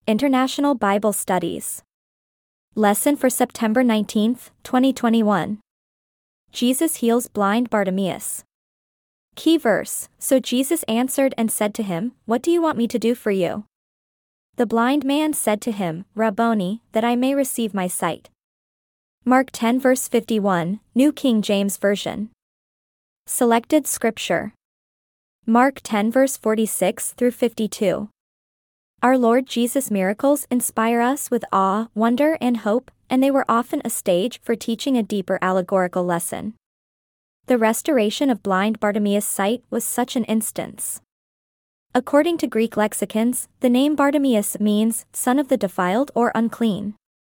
International Bible Studies. Lesson for September 19, 2021. Jesus heals blind Bartimaeus. Key verse: So Jesus answered and said to him, "What do you want me to do for you?" The blind man said to him, "Rabboni, that I may receive my sight." Mark 10 verse 51, New King James Version. Selected Scripture. Mark 10 verse 46 through 52. Our Lord Jesus' miracles inspire us with awe, wonder, and hope, and they were often a stage for teaching a deeper allegorical lesson. The restoration of blind Bartimaeus' sight was such an instance. According to Greek lexicons, the name Bartimaeus means son of the defiled or unclean.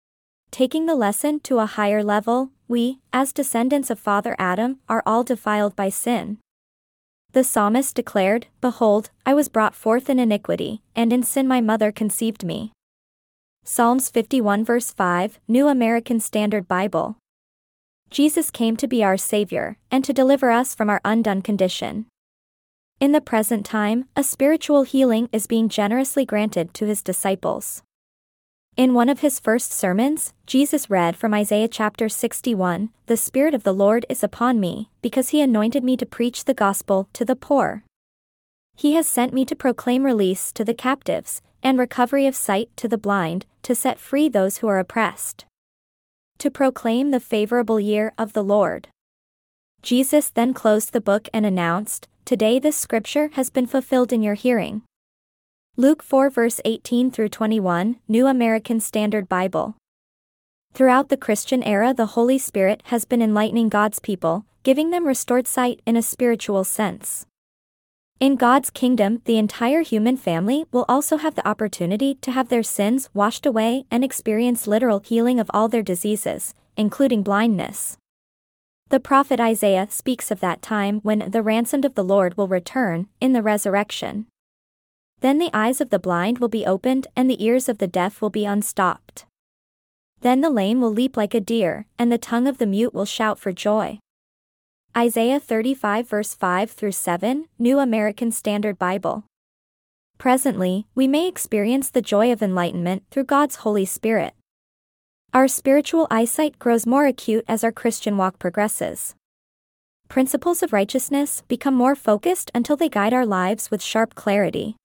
Taking the lesson to a higher level, we, as descendants of Father Adam, are all defiled by sin. The psalmist declared, "Behold, I was brought forth in iniquity, and in sin my mother conceived me." Psalms 51 verse 5, New American Standard Bible. Jesus came to be our Savior, and to deliver us from our undone condition. In the present time, a spiritual healing is being generously granted to his disciples. In one of his first sermons, Jesus read from Isaiah chapter 61, "The Spirit of the Lord is upon me, because he anointed me to preach the gospel to the poor. He has sent me to proclaim release to the captives, and recovery of sight to the blind, to set free those who are oppressed, to proclaim the favorable year of the Lord." Jesus then closed the book and announced, "Today this scripture has been fulfilled in your hearing." Luke 4 verse 18 through 21, New American Standard Bible. Throughout the Christian era, the Holy Spirit has been enlightening God's people, giving them restored sight in a spiritual sense. In God's kingdom, the entire human family will also have the opportunity to have their sins washed away and experience literal healing of all their diseases, including blindness. The prophet Isaiah speaks of that time when the ransomed of the Lord will return, in the resurrection. Then the eyes of the blind will be opened and the ears of the deaf will be unstopped. Then the lame will leap like a deer, and the tongue of the mute will shout for joy. Isaiah 35 verse 5 through 7, New American Standard Bible. Presently, we may experience the joy of enlightenment through God's Holy Spirit. Our spiritual eyesight grows more acute as our Christian walk progresses. Principles of righteousness become more focused until they guide our lives with sharp clarity.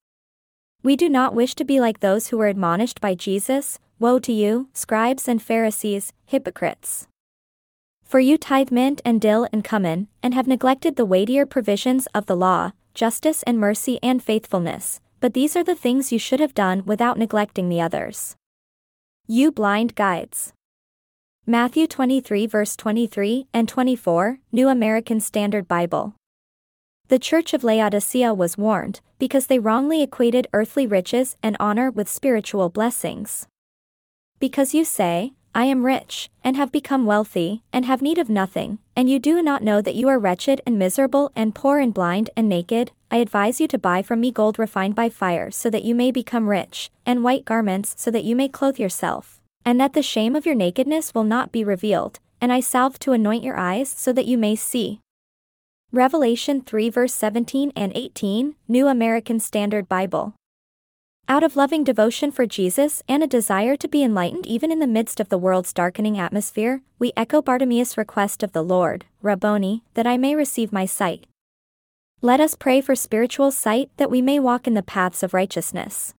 We do not wish to be like those who were admonished by Jesus, "Woe to you, scribes and Pharisees, hypocrites! For you tithe mint and dill and cumin, and have neglected the weightier provisions of the law, justice and mercy and faithfulness, but these are the things you should have done without neglecting the others. You blind guides." Matthew 23 verse 23 and 24, New American Standard Bible. The Church of Laodicea was warned, because they wrongly equated earthly riches and honor with spiritual blessings. "Because you say, 'I am rich, and have become wealthy, and have need of nothing,' and you do not know that you are wretched and miserable and poor and blind and naked, I advise you to buy from me gold refined by fire so that you may become rich, and white garments so that you may clothe yourself, and that the shame of your nakedness will not be revealed, and eye salve to anoint your eyes so that you may see." Revelation 3 verse 17 and 18, New American Standard Bible. Out of loving devotion for Jesus and a desire to be enlightened even in the midst of the world's darkening atmosphere, we echo Bartimaeus' request of the Lord, "Rabboni, that I may receive my sight." Let us pray for spiritual sight that we may walk in the paths of righteousness.